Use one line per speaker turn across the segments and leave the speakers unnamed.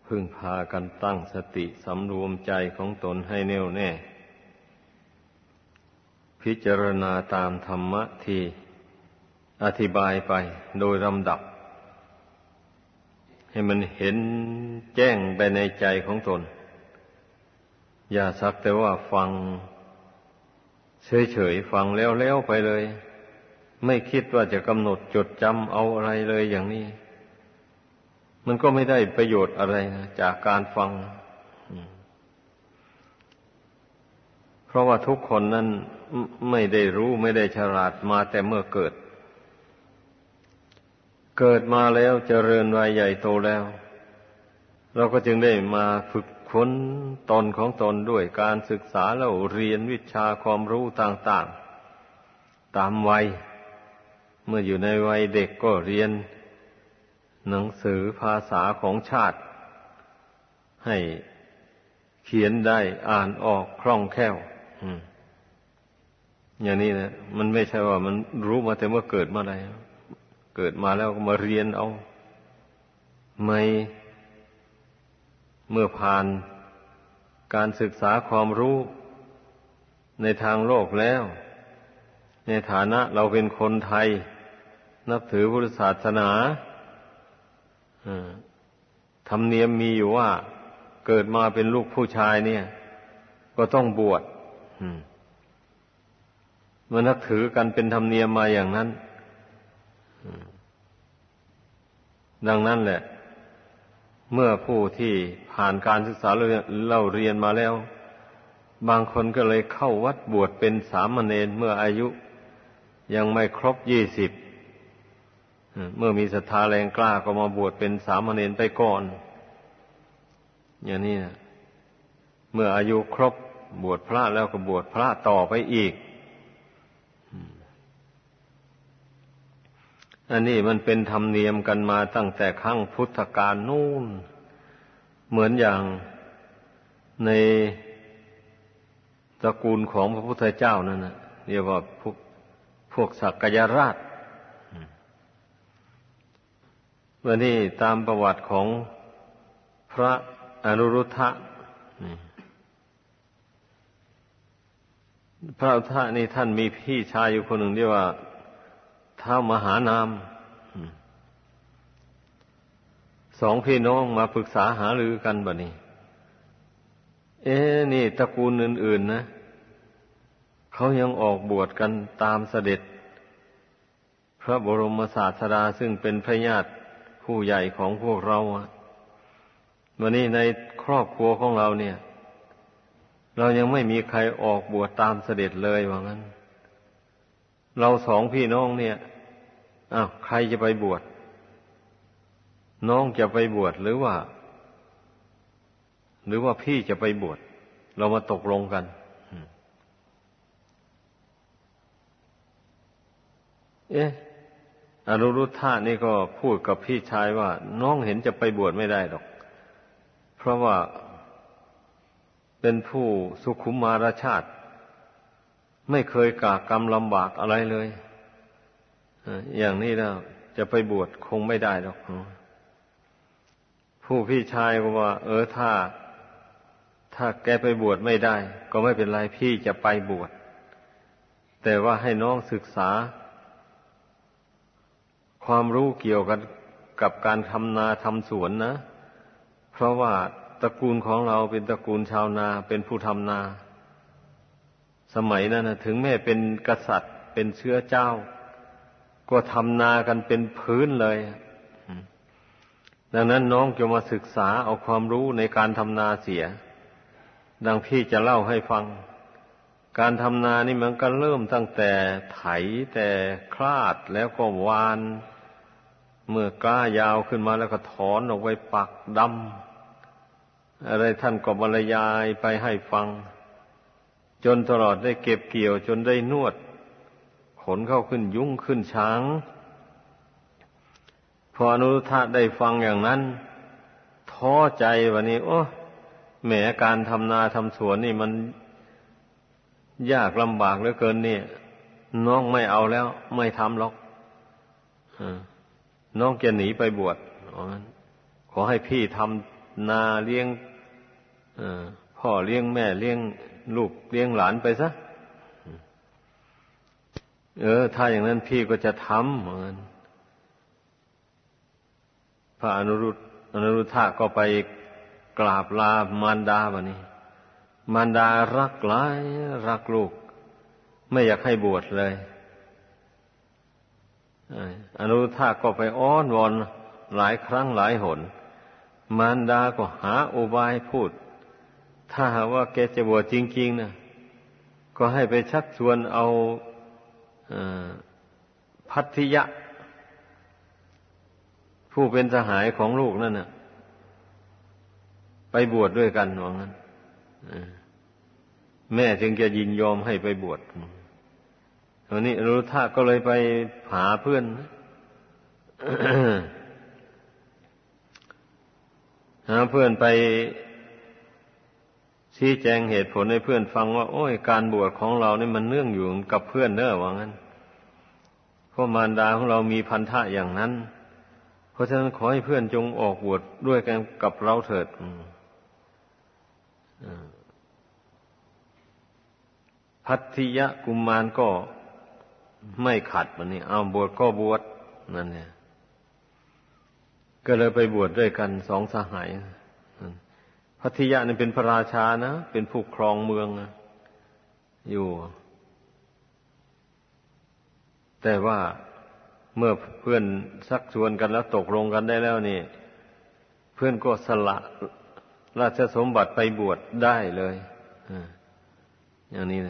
พึ่งพากันตั้งสติสำรวมใจของตนให้แน่วแน่พิจารณาตามธรรมะที่อธิบายไปโดยลำดับให้มันเห็นแจ้งไปในใจของตนอย่าสักแต่ว่าฟังเฉยๆฟังแล้วๆไปเลยไม่คิดว่าจะกำหนดจดจำเอาอะไรเลยอย่างนี้มันก็ไม่ได้ประโยชน์อะไรนะจากการฟังเพราะว่าทุกคนนั้นไม่ได้รู้ไม่ได้ฉลาดมาแต่เมื่อเกิดมาแล้วเจริญวัยใหญ่โตแล้วเราก็จึงได้มาฝึกฝนตนของตนด้วยการศึกษาแล้วเรียนวิชาความรู้ต่างๆตามวัยเมื่ออยู่ในวัยเด็กก็เรียนหนังสือภาษาของชาติให้เขียนได้อ่านออกคล่องแคล่วอย่างนี้นะมันไม่ใช่ว่ามันรู้มาแต่เมื่อเกิดมาอะไรเกิดมาแล้วก็มาเรียนเอาไม่เมื่อผ่านการศึกษาความรู้ในทางโลกแล้วในฐานะเราเป็นคนไทยนับถือพุทธศาสนาธรรมเนียมมีอยู่ว่าเกิดมาเป็นลูกผู้ชายเนี่ยก็ต้องบวชเมื่อนับถือกันเป็นธรรมเนียมมาอย่างนั้นดังนั้นแหละเมื่อผู้ที่ผ่านการศึกษาเล่าเรียนมาแล้วบางคนก็เลยเข้าวัดบวชเป็นสามเณรเมื่ออายุยังไม่ครบ20เมื่อมีศรัทธาแรงกล้าก็มาบวชเป็นสามเณรไปก่อนอย่างนี้นะเมื่ออายุครบบวชพระแล้วก็บวชพระต่อไปอีกอันนี้มันเป็นธรรมเนียมกันมาตั้งแต่ครั้งพุทธกาลนู่นเหมือนอย่างในตระกูลของพระพุทธเจ้านั่นนะเรียกว่าพวกสักกยราชวันนี้ตามประวัติของพระอนุรุทธะพระอนุรุทธะนี่ท่านมีพี่ชายอยู่คนหนึ่งเรียกว่าท้าวมหานามสองพี่น้องมาปรึกษาหารือกันบัดนี้นี่ตระกูลอื่นๆนะเขายังออกบวชกันตามเสด็จพระบรมศาสดาซึ่งเป็นพระญาติผู้ใหญ่ของพวกเราวันนี้ในครอบครัวของเราเนี่ยเรายังไม่มีใครออกบวชตามเสด็จเลยว่างั้นเราสองพี่น้องเนี่ยใครจะไปบวชน้องจะไปบวชหรือว่าพี่จะไปบวชเรามาตกลงกันอนุรุทธะนี่ก็พูดกับพี่ชายว่าน้องเห็นจะไปบวชไม่ได้หรอกเพราะว่าเป็นผู้สุขุมมารชาติไม่เคยกากรรมลำบากอะไรเลยอย่างนี้แล้วจะไปบวชคงไม่ได้หรอกผู้พี่ชายก็ว่าถ้าแกไปบวชไม่ได้ก็ไม่เป็นไรพี่จะไปบวชแต่ว่าให้น้องศึกษาความรู้เกี่ยวกันกับการทำนาทำสวนนะเพราะว่าตระกูลของเราเป็นตระกูลชาวนาเป็นผู้ทำนาสมัยนั้นนะถึงแม้เป็นกษัตริย์เป็นเชื้อเจ้าก็ทำนากันเป็นพื้นเลยดังนั้นน้องจะมาศึกษาเอาความรู้ในการทำนาเสียดังพี่จะเล่าให้ฟังการทำนานี่มันก็เริ่มตั้งแต่ไถแต่คลาดแล้วก็หว่านเมื่อกล้ายาวขึ้นมาแล้วก็ถอนออกไปปักดำอะไรท่านก็บรรยายไปให้ฟังจนตลอดได้เก็บเกี่ยวจนได้นวดขนเข้าขึ้นยุ้งขึ้นช้างพออนุรุทธะได้ฟังอย่างนั้นท้อใจวันนี้แหมการทำนาทำสวนนี่มันยากลำบากเหลือเกินเนี่ยน้องไม่เอาแล้วไม่ทำหรอกน้องจะหนีไปบวชขอให้พี่ทนาเลี้ยงพ่อเลี้ยงแม่เลี้ยงลูกเลี้ยงหลานไปซะถ้าอย่างนั้นพี่ก็จะทำเหมือนพระอนุรุทธะก็ไปกราบลามารดาบัดนี้มารดารักหลายรักลูกไม่อยากให้บวชเลยอนุรุทธะก็ไปอ้อนวอนหลายครั้งหลายหนมารดาก็หาอุบายพูดถ้าหากว่าแกจะบวชจริงๆนะก็ให้ไปชักชวนเอาภัททิยะผู้เป็นสหายของลูกนั่นน่ะไปบวชด้วยกันว่างั้นแม่จึงจะยินยอมให้ไปบวชวันนี้อนุรุทธะก็เลยไปหาเพื่อน หาเพื่อนไปชี้แจงเหตุผลให้เพื่อนฟังว่าโอ้ยการบวชของเรานี่มันเนื่องอยู่กับเพื่อนเด้อว่างั้นเพราะมารดาของเรามีพันธะอย่างนั้นเพราะฉะนั้นขอให้เพื่อนจงออกบวชด้วยกันกับเราเถิดภัททิยะกุมารก็ไม่ขัดมันนี่เอาบวชก็บวชนั่นเนี่ยก็เลยไปบวชด้วยกันสองสหายภัททิยะนี่เป็นพระราชานะเป็นผู้ครองเมืองอยู่แต่ว่าเมื่อเพื่อนชักชวนกันแล้วตกลงกันได้แล้วนี่เพื่อนก็สละราชสมบัติไปบวชได้เลยอย่างนี้แหละ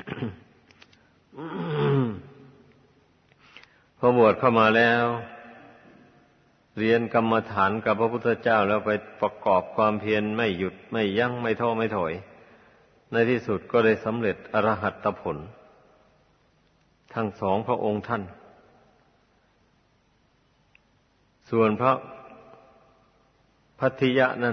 พอบวชเข้ามาแล้วเรียนกรรมฐานกับพระพุทธเจ้าแล้วไปประกอบความเพียรไม่หยุดไม่ยั้งไม่ท้อไม่ถอยในที่สุดก็ได้สำเร็จอรหัตผลทั้งสองพระองค์ท่านส่วนพระภัททิยะนั้น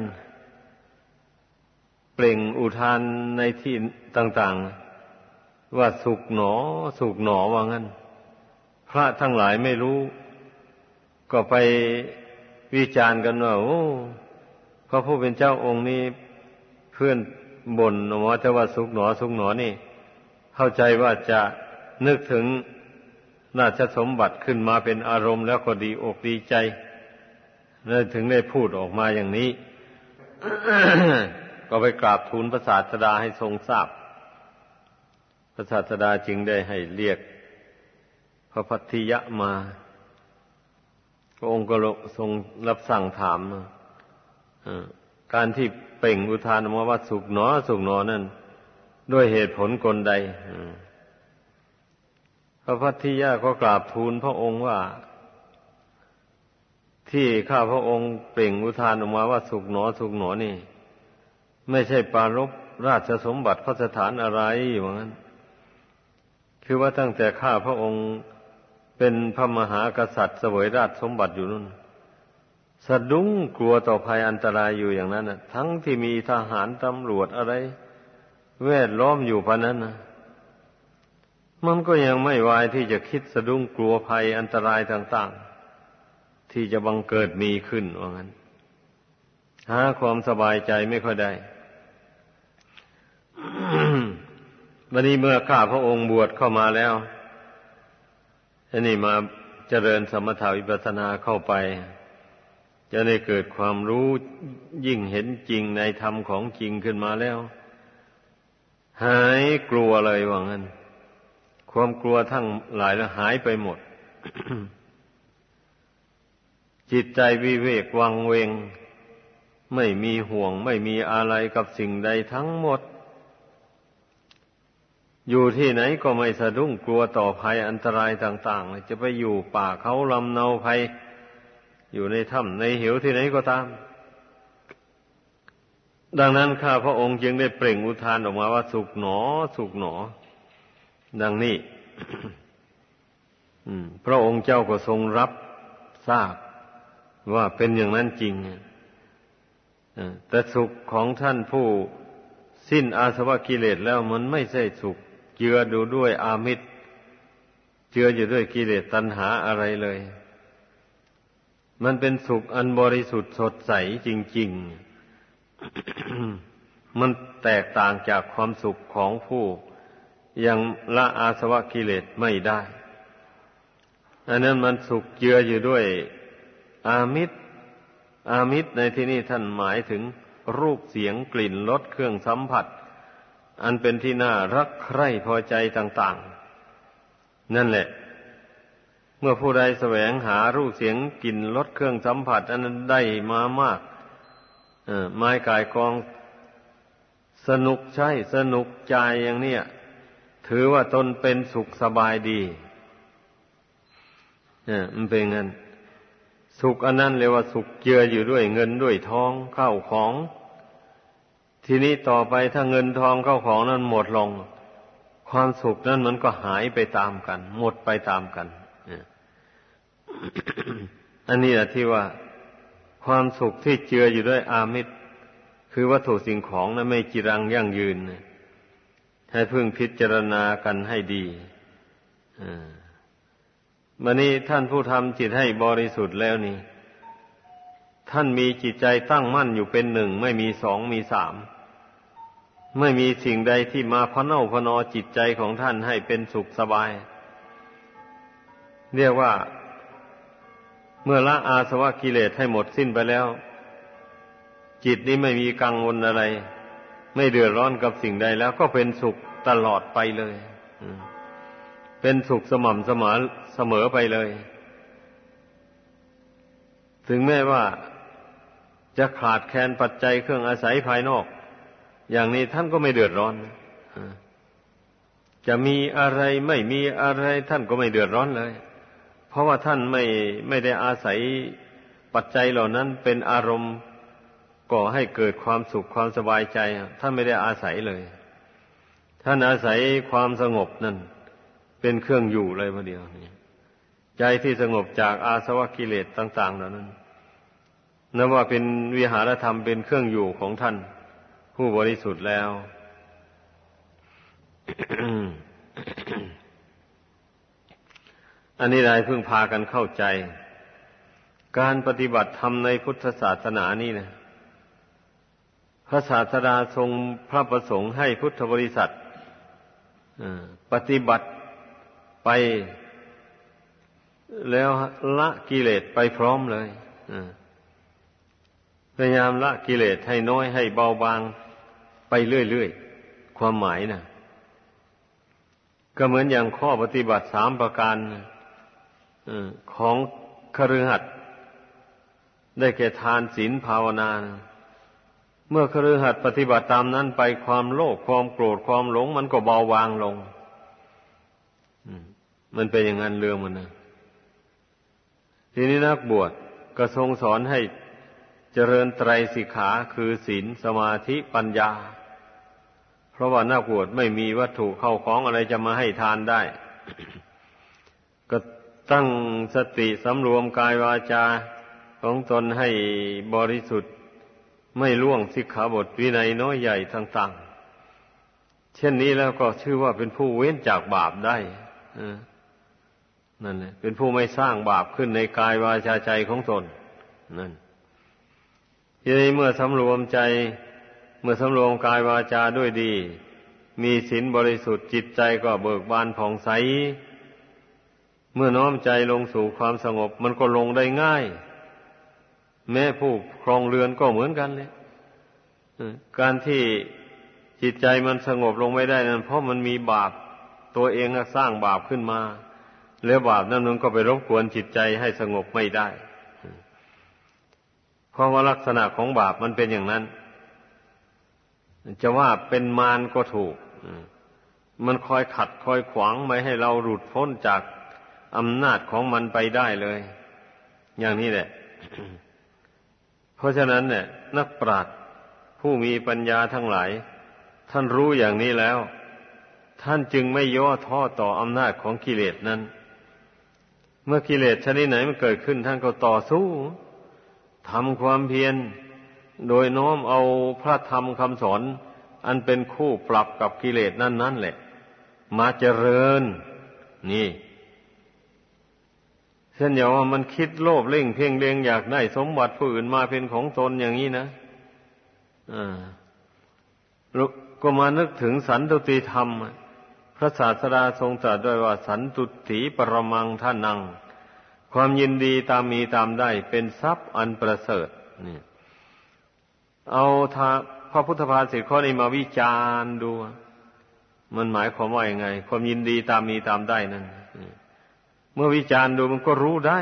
เปล่งอุทานในที่ต่างๆว่าสุขหนอสุขหนอว่างั้นพระทั้งหลายไม่รู้ก็ไปวิจารณ์กันว่าโอ้พระผู้เป็นเจ้าองค์นี้เพื่อนบ่นออกมาแต่ว่าสุขหนอสุขหนอนี่เข้าใจว่าจะนึกถึงราชสมบัติขึ้นมาเป็นอารมณ์แล้วก็ดีอกดีใจเลยถึงได้พูดออกมาอย่างนี้ ก็ไปกราบทูลพระศาสดาให้ทรงทราบพระศาสดาจึงได้ให้เรียกพระภัททิยะมาพระองค์ก็ทรงรับสั่งถามการที่เปล่งอุทานออกมาว่าสุขหนอสุขหนอนั่นด้วยเหตุผลกลใดพระภัททิยะก็กราบทูลพระองค์ว่าที่ข้าพระองค์เปล่งอุทานออกมาว่าสุขหนอสุขหนอนี่ไม่ใช่ปรารภราชสมบัติพระสถานอะไรว่างั้นคือว่าตั้งแต่ข้าพระองค์เป็นพระมหากษัตริย์เสวยราชสมบัติอยู่นั่นสะดุ้งกลัวต่อภัยอันตรายอยู่อย่างนั้นน่ะทั้งที่มีทหารตำรวจอะไรแวดล้อมอยู่พะนั้นนะมันก็ยังไม่วายที่จะคิดสะดุ้งกลัวภัยอันตรายต่างๆที่จะบังเกิดมีขึ้นว่างั้นหาความสบายใจไม่ค่อยได้ วันนี้เมื่อข้าพระองค์บวชเข้ามาแล้วอันนี้มาเจริญสมถะวิปัสสนาเข้าไปจะได้เกิดความรู้ยิ่งเห็นจริงในธรรมของจริงขึ้นมาแล้วหายกลัวเลยว่างั้นความกลัวทั้งหลายแล้วหายไปหมด จิตใจวิเวกวังเวงไม่มีห่วงไม่มีอะไรกับสิ่งใดทั้งหมดอยู่ที่ไหนก็ไม่สะดุ้งกลัวต่อภัยอันตรายต่างๆจะไปอยู่ป่าเขาลำเนาภัยอยู่ในถ้ำในเหวที่ไหนก็ตามดังนั้นข้าพระองค์จึงได้เปล่งอุทานออกมาว่าสุขหนอสุขหนอดังนี้ พระองค์เจ้าก็ทรงรับทราบว่าเป็นอย่างนั้นจริงแต่สุขของท่านผู้สิ้นอาสวะกิเลสแล้วมันไม่ใช่สุขเจือดูด้วยอามิตรเจืออยู่ด้วยกิเลสตัณหาอะไรเลยมันเป็นสุขอันบริสุทธิ์สดใสจริงมันแตกต่างจากความสุขของผู้ยังละอาสวะกิเลสไม่ได้อันนั้นมันสุขเจืออยู่ด้วยอามิตรอามิตรในที่นี้ท่านหมายถึงรูปเสียงกลิ่นรสเครื่องสัมผัสอันเป็นที่น่ารักใคร่พอใจต่างๆนั่นแหละเมื่อผู้ใดแสวงหารูปเสียงกลิ่นรสเครื่องสัมผัสอันนั้นได้มามากไม้กายกองสนุกใช่สนุกใจอย่างเนี้ยถือว่าตนเป็นสุขสบายดีมันเป็นงั้นสุขอันนั้นเรียกว่าสุขเจืออยู่ด้วยเงินด้วยทองข้าวของทีนี้ต่อไปถ้าเงินทองข้าวของนั้นหมดลงความสุขนั้นมันก็หายไปตามกันหมดไปตามกันอันนี้แหละที่ว่าความสุขที่เจืออยู่ด้วยอามิตรคือวัตถุสิ่งของนั้นไม่จีรังยั่งยืนให้พึงพิจารณากันให้ดีวันนี้ท่านผู้ทำจิตให้บริสุทธิ์แล้วนี่ท่านมีจิตใจตั้งมั่นอยู่เป็นหนึ่งไม่มีสองมีสามไม่มีสิ่งใดที่มาพะเน่าพะนอจิตใจของท่านให้เป็นสุขสบายเรียกว่าเมื่อละอาสวะกิเลสให้หมดสิ้นไปแล้วจิตนี้ไม่มีกังวลอะไรไม่เดือดร้อนกับสิ่งใดแล้วก็เป็นสุขตลอดไปเลยเป็นสุขสม่ำเสมอไปเลยถึงแม้ว่าจะขาดแคลนปัจจัยเครื่องอาศัยภายนอกอย่างนี้ท่านก็ไม่เดือดร้อนจะมีอะไรไม่มีอะไรท่านก็ไม่เดือดร้อนเลยเพราะว่าท่านไม่ได้อาศัยปัจจัยเหล่านั้นเป็นอารมณ์ก่อให้เกิดความสุขความสบายใจท่านไม่ได้อาศัยเลยท่านอาศัยความสงบนั่นเป็นเครื่องอยู่เลยพอเดียวนี่ใจที่สงบจากอาสวะกิเลสต่างๆเหล่านั้นนับว่าเป็นวิหารธรรมเป็นเครื่องอยู่ของท่านผู้บริสุทธิ์แล้ว อันนี้ได้เพิ่งพากันเข้าใจการปฏิบัติธรรมในพุทธศาสนานี่นะพระศาสดาทรงพระประสงค์ให้พุทธบริษัทปฏิบัติไปแล้วละกิเลสไปพร้อมเลยพยายามละกิเลสให้น้อยให้เบาบางไปเรื่อยๆความหมายนะก็เหมือนอย่างข้อปฏิบัติ3ประการของคฤหัสถ์ได้แก่ทานศีลภาวนาเมื่อคฤหัสถ์ปฏิบัติตามนั้นไปความโลภความโกรธความหลงมันก็เบาบางลงมันเป็นอย่างนั้นเรื่องมันนะทีนี้นักบวชก็ทรงสอนให้เจริญไตรสิกขาคือศีลสมาธิปัญญาเพราะว่านักบวชไม่มีวัตถุเข้าของอะไรจะมาให้ทานได้ ก็ตั้งสติสำรวมกายวาจาของตนให้บริสุทธิ์ไม่ล่วงสิกขาบทวินัยน้อยใหญ่ต่างๆเช่นนี้แล้วก็ชื่อว่าเป็นผู้เว้นจากบาปได้นั่นแหละเป็นผู้ไม่สร้างบาปขึ้นในกายวาจาใจของตนนั่นทีนี้เมื่อสำรวมใจเมื่อสำรวมกายวาจาด้วยดีมีศีลบริสุทธิ์จิตใจก็เบิกบานผ่องใสเมื่อน้อมใจลงสู่ความสงบมันก็ลงได้ง่ายแม้ผู้ครองเรือนก็เหมือนกันเลยการที่จิตใจมันสงบลงไม่ได้นั้นเพราะมันมีบาปตัวเองสร้างบาปขึ้นมาแล้วบาปนั้นมันก็ไปรบกวนจิตใจให้สงบไม่ได้เพราะว่าลักษณะของบาปมันเป็นอย่างนั้นจะว่าเป็นมารก็ถูกมันคอยขัดคอยขวางไม่ให้เราหลุดพ้นจากอำนาจของมันไปได้เลยอย่างนี้แหละ เพราะฉะนั้นเนี่ยนักปราชญ์ผู้มีปัญญาทั้งหลายท่านรู้อย่างนี้แล้วท่านจึงไม่ย่อท้อต่ออำนาจของกิเลสนั้นเมื่อกิเลสชนิดไหนมันเกิดขึ้นท่านก็ต่อสู้ทำความเพียรโดยน้อมเอาพระธรรมคำสอนอันเป็นคู่ปรับกับกิเลสนั่นแหละมาเจริญนี่เช่นอย่างว่ามันคิดโลภเร่งเพ่งเล็งอยากได้สมบัติผู้อื่นมาเป็นของตนอย่างนี้นะก็มานึกถึงสันตุติธรรมพระศาสดาทรงตรัสด้วยว่าสันตุถีปรมังท่านังความยินดีตามมีตามได้เป็นทรัพย์อันประเสริฐนี่เอาพระพุทธภาษิตข้อนี้มาวิจารณ์ดูมันหมายความว่ายังไงความยินดีตามมีตามได้นั่นเมื่อวิจารณ์ดูมันก็รู้ได้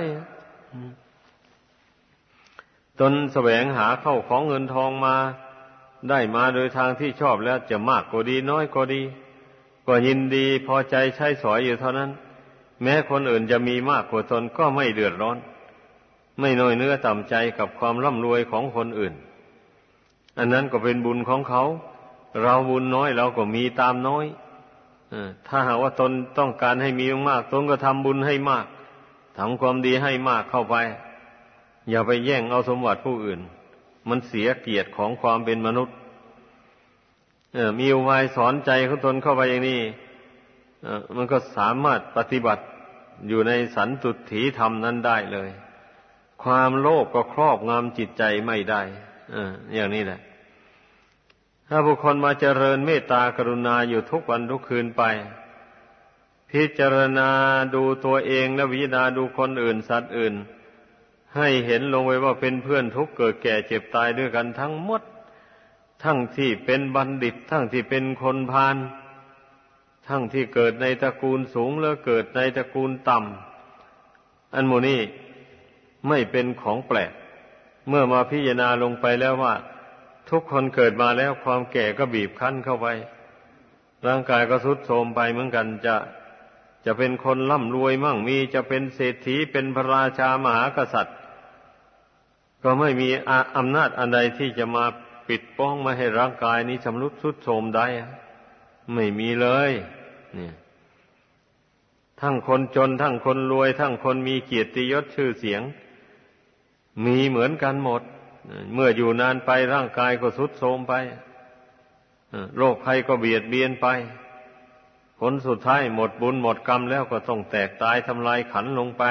ตนแสวงหาเข้าของเงินทองมาได้มาโดยทางที่ชอบแล้วจะมากก็ดีน้อยก็ดีก็ยินดีพอใจใช้สอยอยู่เท่านั้นแม้คนอื่นจะมีมากกว่าตนก็ไม่เดือดร้อนไม่น้อยเนื้อต่ำใจกับความร่ำรวยของคนอื่นอันนั้นก็เป็นบุญของเขาเราบุญน้อยเราก็มีตามน้อยถ้าหากว่าตนต้องการให้มีมากตนก็ทำบุญให้มากทำความดีให้มากเข้าไปอย่าไปแย่งเอาสมบัติผู้อื่นมันเสียเกียรติของความเป็นมนุษย์มีอุบายสอนใจของตนเข้าไปอย่างนี้มันก็สามารถปฏิบัติอยู่ในสันตุถีธรรมนั้นได้เลยความโลภก็ครอบงำจิตใจไม่ได้อย่างนี้แหละถ้าบุคคลมาเจริญเมตตากรุณาอยู่ทุกวันทุกคืนไปพิจารณาดูตัวเองและวิจารณาดูคนอื่นสัตว์อื่นให้เห็นลงไว้ว่าเป็นเพื่อนทุกข์เกิดแก่เจ็บตายด้วยกันทั้งหมดทั้งที่เป็นบัณฑิตทั้งที่เป็นคนพาลทั้งที่เกิดในตระกูลสูงและเกิดในตระกูลต่ำอันโมนี้ไม่เป็นของแปลกเมื่อมาพิจารณาลงไปแล้วว่าทุกคนเกิดมาแล้วความแก่ก็บีบคั้นเข้าไปร่างกายก็ทรุดโทรมไปเหมือนกันจะเป็นคนร่ำรวยมั่งมีจะเป็นเศรษฐีเป็นพระราชามหากษัตริย์ก็ไม่มีอำนาจอันใดที่จะมาปิดป้องไม่ให้ร่างกายนี้ชำรุดทรุดโทรมได้ไม่มีเลยเนี่ยทั้งคนจนทั้งคนรวยทั้งคนมีเกียรติยศชื่อเสียงมีเหมือนกันหมดเมื่ออยู่นานไปร่างกายก็ทรุดโทรมไปโรคภัยก็เบียดเบียนไปผลสุดท้ายหมดบุญหมดกรรมแล้วก็ต้องแตกตายทำลายขันลงไป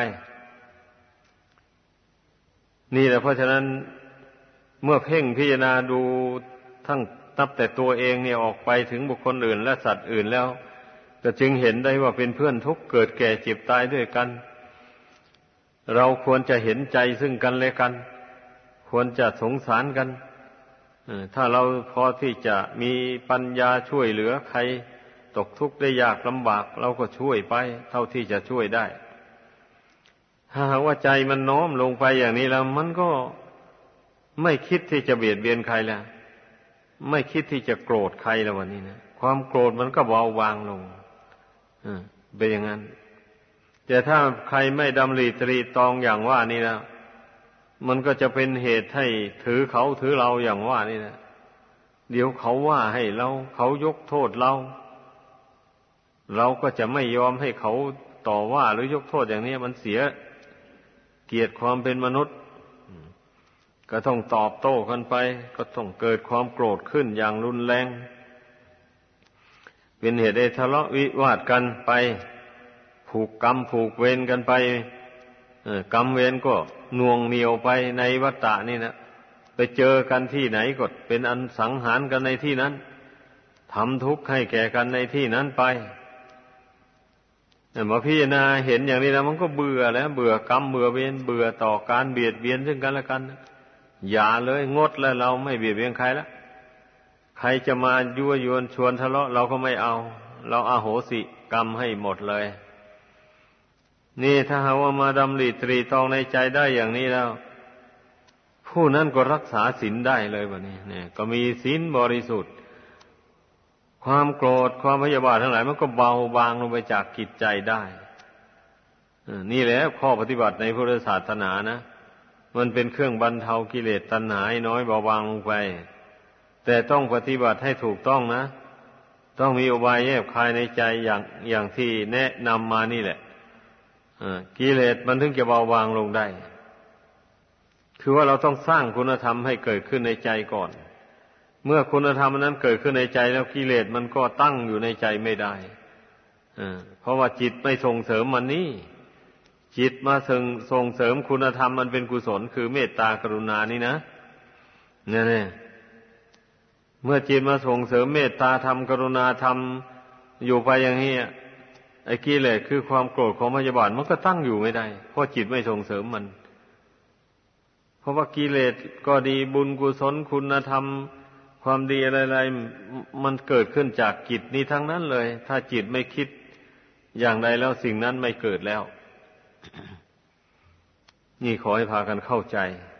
นี่แหละเพราะฉะนั้นเมื่อเพ่งพิจารณาดูทั้งนับแต่ตัวเองเนี่ยออกไปถึงบุคคลอื่นและสัตว์อื่นแล้วก็จึงเห็นได้ว่าเป็นเพื่อนทุกข์เกิดแก่เจ็บตายด้วยกันเราควรจะเห็นใจซึ่งกันและกันควรจะสงสารกันถ้าเราพอที่จะมีปัญญาช่วยเหลือใครตกทุกข์ได้ยากลำบากเราก็ช่วยไปเท่าที่จะช่วยได้ถ้าหากว่าใจมันน้อมลงไปอย่างนี้แล้วมันก็ไม่คิดที่จะเบียดเบียนใครแล้วไม่คิดที่จะโกรธใครแล้ววันนี้นะความโกรธมันก็เบาบางลงเป็นอย่างนั้นแต่ถ้าใครไม่ดำริตรีตรองอย่างว่านี่นะมันก็จะเป็นเหตุให้ถือเขาถือเราอย่างว่านี่นะเดี๋ยวเขาว่าให้เราเขายกโทษเราก็จะไม่ยอมให้เขาต่อว่าหรือยกโทษอย่างนี้มันเสียเกียรติความเป็นมนุษย์ก็ต้องตอบโต้กันไปก็ต้องเกิดความโกรธขึ้นอย่างรุนแรงเป็นเหตุให้ทะเลาะวิวาทกันไปผูกกรรมผูกเวรกันไปกรรมเวรก็น่วงเหนี่ยวไปในวัฏฏะนี่นะไปเจอกันที่ไหนก็เป็นอันสังหารกันในที่นั้นทำทุกข์ให้แก่กันในที่นั้นไปแต่มาพิจารณาเห็นอย่างนี้แล้วมันก็เบื่อแล้วเบื่อกรรมเบื่อเวรเบื่อต่อการเบียดเบียนซึ่งกันและกันอย่าเลยงดแล้วเราไม่เบียดเบียนใครแล้วใครจะมายั่วยวนชวนทะเลาะเราก็ไม่เอาเราอโหสิกรรมให้หมดเลยนี่ถ้าหากว่ามาดำริตรีตรองในใจได้อย่างนี้แล้วผู้นั้นก็รักษาศีลได้เลยแบบนี้เนี่ยก็มีศีลบริสุทธิ์ความโกรธความพยาบาททั้งหลายมันก็เบาบางลงไปจากจิตใจได้นี่แหละข้อปฏิบัติในพุทธศาสนานะมันเป็นเครื่องบรรเทากิเลสตัณหาให้น้อยเบาบางลงไปแต่ต้องปฏิบัติให้ถูกต้องนะต้องมีอุบายแยบคายในใจอย่างที่แนะนำมานี่แหละกิเลสมันถึงจะเบาบางลงได้คือว่าเราต้องสร้างคุณธรรมให้เกิดขึ้นในใจก่อนเมื่อคุณธรรมนั้นเกิดขึ้นในใจแล้วกิเลสมันก็ตั้งอยู่ในใจไม่ได้เพราะว่าจิตไม่ส่งเสริมมันนี่จิตมาส่งเสริมคุณธรรมมันเป็นกุศลคือเมตตากรุณานี่นะเนี่ยเมื่อจิตมาส่งเสริมเมตตาธรรมกรุณาธรรมอยู่ไปอย่างนี้ไอ้กิเลสคือความโกรธความพยาบาทมันก็ตั้งอยู่ไม่ได้เพราะจิตไม่ส่งเสริมมันเพราะว่ากิเลสก็ดีบุญกุศลคุณธรรมความดีอะไรๆมันเกิดขึ้นจากจิตนี้ทั้งนั้นเลยถ้าจิตไม่คิดอย่างใดแล้วสิ่งนั้นไม่เกิดแล้วนี่ขอให้พากันเข้าใจ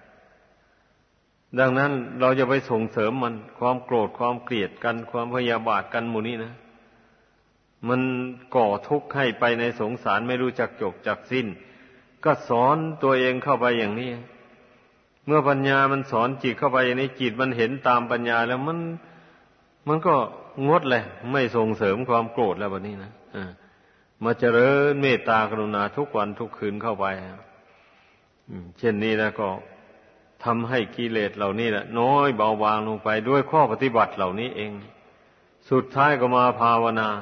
ดังนั้นเราจะไปส่งเสริมมันความโกรธความเกลียดกันความพยาบาทกันหมู่นี้นะมันก่อทุกข์ให้ไปในสงสารไม่รู้จักจบจักสิ้นก็สอนตัวเองเข้าไปอย่างนี้เมื่อปัญญามันสอนจิตเข้าไปอย่างนี้จิตมันเห็นตามปัญญาแล้วมันก็งดเลยไม่ส่งเสริมความโกรธแล้วแบบนี้นะมาเจริญเมตตากรุณาทุกวันทุกคืนเข้าไปเช่นนี้แล้วก็ทำให้กิเลสเหล่านี้แหละน้อยเบาบางลงไปด้วยข้อปฏิบัติเหล่านี้เองสุดท้ายก็มาภาวนา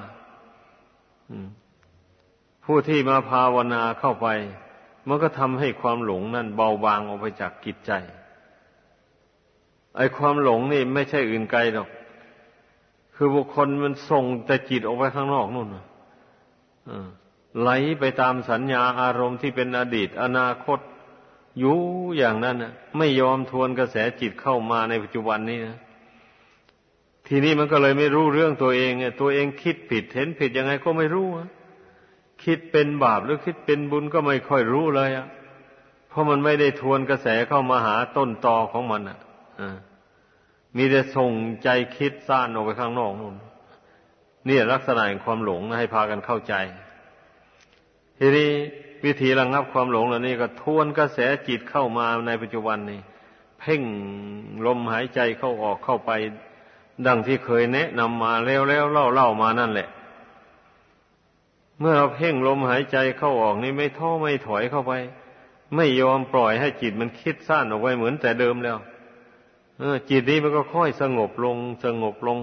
ผู้ที่มาภาวนาเข้าไปมันก็ทำให้ความหลงนั่นเบาบางออกไปจากจิตใจไอ้ความหลงนี่ไม่ใช่อื่นไกลหรอกคือบุคคลมันส่งแต่จิตออกไปข้างนอกนู่นไหลไปตามสัญญาอารมณ์ที่เป็นอดีตอนาคตอยู่อย่างนั้นนะไม่ยอมทวนกระแสจิตเข้ามาในปัจจุบันนี้นะทีนี้มันก็เลยไม่รู้เรื่องตัวเองตัวเองคิดผิดเห็นผิดยังไงก็ไม่รู้คิดเป็นบาปหรือคิดเป็นบุญก็ไม่ค่อยรู้เลยเพราะมันไม่ได้ทวนกระแสเข้ามาหาต้นตอของมันมีแต่ส่งใจคิดซ่านออกไปข้างนอกนู่นนี่ลักษณะของความหลงนะให้พากันเข้าใจทีนี้วิธีระงับความหลงเหล่านี้ก็ทวนกระแสจิตเข้ามาในปัจจุบันนี้เพ่งลมหายใจเข้าออกเข้าไปดังที่เคยแนะนำมาแล้วเล่ามานั่นแหละเมื่อเราเพ่งลมหายใจเข้าออกนี่ไม่ท้อไม่ถอยเข้าไปไม่ยอมปล่อยให้จิตมันคิดซ่านออกไปเหมือนแต่เดิมแล้วจิตนี้มันก็ค่อยสงบลง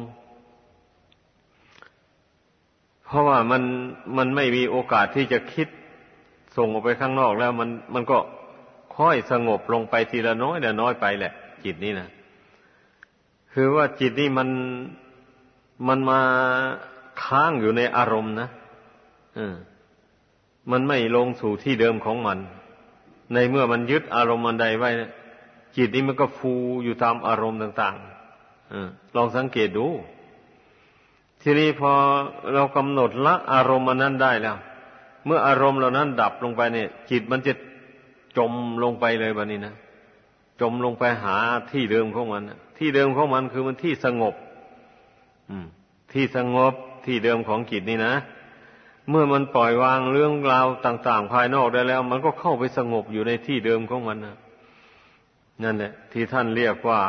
เพราะว่ามันไม่มีโอกาสที่จะคิดส่งออกไปข้างนอกแล้วมันก็ค่อยสงบลงไปทีละน้อยไปแหละจิตนี้นะคือว่าจิตนี่มันมาค้างอยู่ในอารมณ์นะมันไม่ลงสู่ที่เดิมของมันในเมื่อมันยึดอารมณ์อันใดไว้จิตนี้มันก็ฟูอยู่ตามอารมณ์ต่างๆลองสังเกตดูทีนี้พอเรากำหนดละอารมณ์อันนั้นได้แล้วเมื่ออารมณ์เหล่านั้นดับลงไปเนี่ยจิตมันจะจมลงไปเลยแบบนี้นะจมลงไปหาที่เดิมของมันที่เดิมของมันคือมันที่สงบที่สงบที่เดิมของจิตนี่นะเมื่อมันปล่อยวางเรื่องราวต่างๆภายนอกได้แล้วมันก็เข้าไปสงบอยู่ในที่เดิมของมันนะนั่นแหละที่ท่านเรียกว่า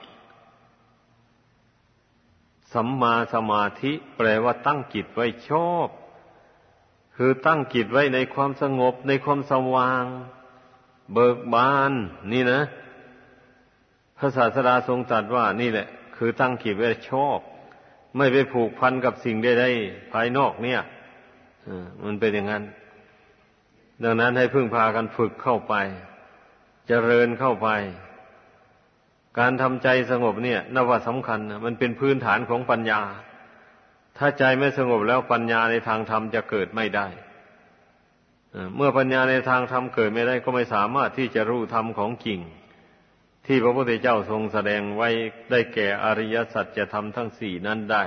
สัมมาสมาธิแปลว่าตั้งจิตไว้ชอบคือตั้งจิตไว้ในความสงบในความสว่างเบิกบานนี่นะพระศาสดาทรงตรัสว่านี่แหละคือตั้งจิตไว้ชอบไม่ไปผูกพันกับสิ่งใดๆภายนอกเนี่ยมันเป็นอย่างนั้นดังนั้นให้พึ่งพากันฝึกเข้าไปเจริญเข้าไปการทำใจสงบเนี่ยนับว่าสำคัญนะมันเป็นพื้นฐานของปัญญาถ้าใจไม่สงบแล้วปัญญาในทางธรรมจะเกิดไม่ได้เมื่อปัญญาในทางธรรมเกิดไม่ได้ก็ไม่สามารถที่จะรู้ธรรมของจริงที่พระพุทธเจ้าทรงแสดงไว้ได้แก่อริยสัจธรรมทั้งสี่นั้นได้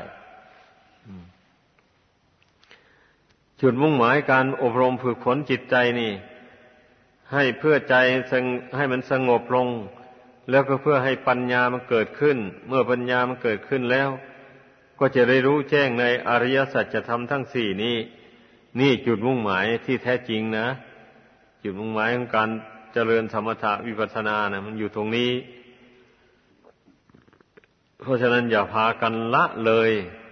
จุดมุ่งหมายการอบรมฝึกฝนจิตใจนี่ให้เพื่อใจให้มันสงบลงแล้วก็เพื่อให้ปัญญามันเกิดขึ้นเมื่อปัญญามันเกิดขึ้นแล้วก็จะได้รู้แจ้งในอริยสัจธรรมทั้งสี่นี้นี่จุดมุ่งหมายที่แท้จริงนะจุดมุ่งหมายของการเจริญสมถะวิปัสสนานะมันอยู่ตรงนี้เพราะฉะนั้นอย่าพากันละเลย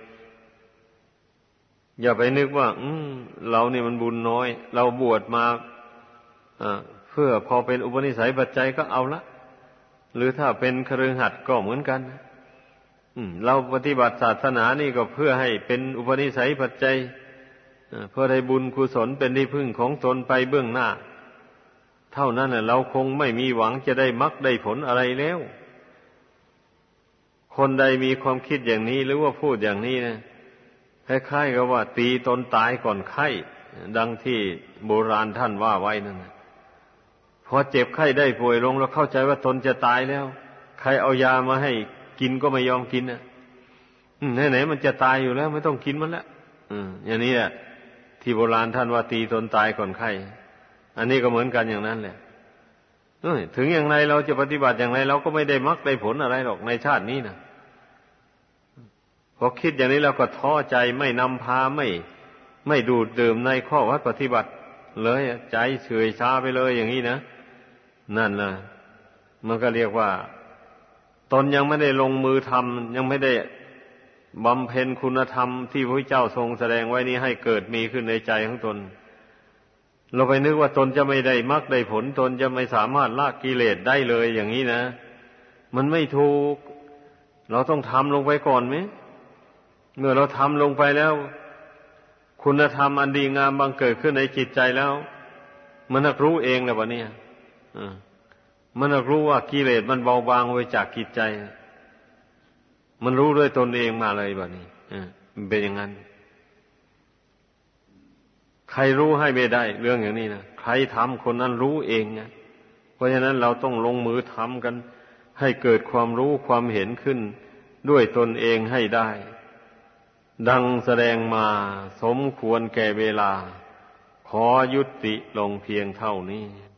อย่าไปนึกว่าเรานี่มันบุญน้อยเราบวชมาเพื่อพอเป็นอุปนิสัยปัจจัยก็เอาละหรือถ้าเป็นคฤหัสถ์ก็เหมือนกันเราปฏิบัติศาสนานี่ก็เพื่อให้เป็นอุปนิสัยปัจจัยเพื่อให้บุญกุศลเป็นที่พึ่งของตนไปเบื้องหน้าเท่านั้นแหละเราคงไม่มีหวังจะได้มรรคได้ผลอะไรแล้วคนใดมีความคิดอย่างนี้หรือว่าพูดอย่างนี้นะคล้ายๆกับว่าตีตนตายก่อนไข้ดังที่โบราณท่านว่าไว้นั่นนะพอเจ็บไข้ได้ป่วยลงแล้วเข้าใจว่าตนจะตายแล้วใครเอายามาให้กินก็ไม่ยอมกินนะไหนๆมันจะตายอยู่แล้วไม่ต้องกินมันแล้วอย่างนี้แหละที่โบราณท่านว่าตีตนตายก่อนไข้อันนี้ก็เหมือนกันอย่างนั้นแหละถึงอย่างไรเราจะปฏิบัติอย่างไรเราก็ไม่ได้มรรคได้ผลอะไรหรอกในชาตินี้นะพอคิดอย่างนี้เราก็ท้อใจไม่นำพาไม่ดูดดื่มในข้อวัดปฏิบัติเลยใจเฉื่อยชาไปเลยอย่างนี้นะนั่นนะมันก็เรียกว่าตนยังไม่ได้ลงมือทำยังไม่ได้บำเพ็ญคุณธรรมที่พระเจ้าทรงแสดงไว้นี้ให้เกิดมีขึ้นในใจของตนเราไปนึกว่าตนจะไม่ได้มรรคได้ผลตนจะไม่สามารถละกิเลสได้เลยอย่างนี้นะมันไม่ถูกเราต้องทำลงไปก่อนไหมเมื่อเราทำลงไปแล้วคุณธรรมอันดีงามบังเกิดขึ้นในจิตใจแล้วมันนักรู้เองแหละวะเนี่ยมันนักรู้ว่ากิเลสมันเบาบางไปจากจิตใจมันรู้ด้วยตนเองมาเลยแบบนี้มันเป็นอย่างนั้นใครรู้ให้ไม่ได้เรื่องอย่างนี้นะใครทำคนนั้นรู้เองนะเพราะฉะนั้นเราต้องลงมือทำกันให้เกิดความรู้ความเห็นขึ้นด้วยตนเองให้ได้ดังแสดงมาสมควรแก่เวลาขอยุติลงเพียงเท่านี้